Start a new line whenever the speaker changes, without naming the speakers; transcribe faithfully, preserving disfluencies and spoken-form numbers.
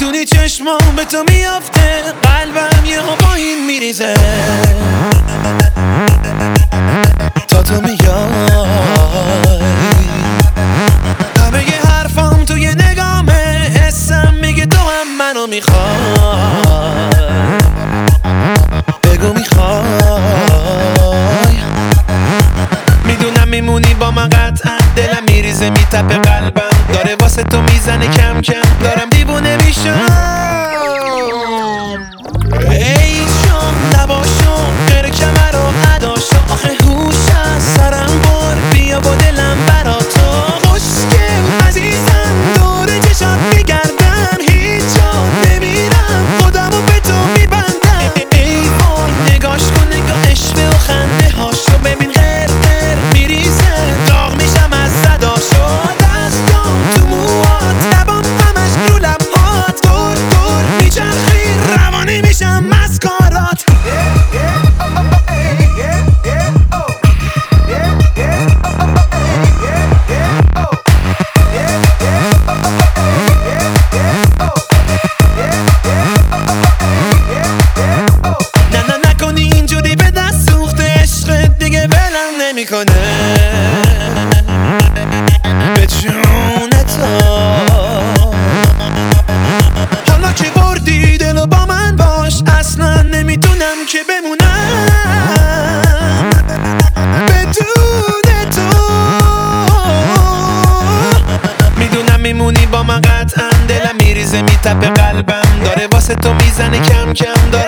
میدونی چشمام به تو میافته، قلبم یه با این میریزه تا تو میای. همه ی حرفام توی نگامه، حسم میگه تو هم منو میخوای. بگو میخوای، میدونم میمونی با من قطعا. دلم میریزه میتپه، قلبم داره واسه تو میزنه کم کم. دارم دیوونه میشم. ای شام نباشم غیر کمر و عداشو، آخه هوش از سرم بر بیا با دلم برا تو. خوشگل عزیزم دور چشات میگردم، هیچ جا نمیرم خودمو به تو میبندم. ای وای نگاش کن، نگاه عشق و خنده هاشو ببین، غیر غیر میریزه داغ میشم از صداشو. دستام تو موهات، لبام همش رو لبهات، دور دور میچرخی روانی میشم مسکارات. نه نه نکنی اینجوری به دست سوخته، عشقت دیگه ولم نمیکنه. به جون تو حالا که بردی دلو با من باش، اصلا نمیتونم که بمونم بدون تو. میدونم میمونی با من قطعا، دلم میریزه میتپه، قلبم داره واسه تو میزنه کم کم. داره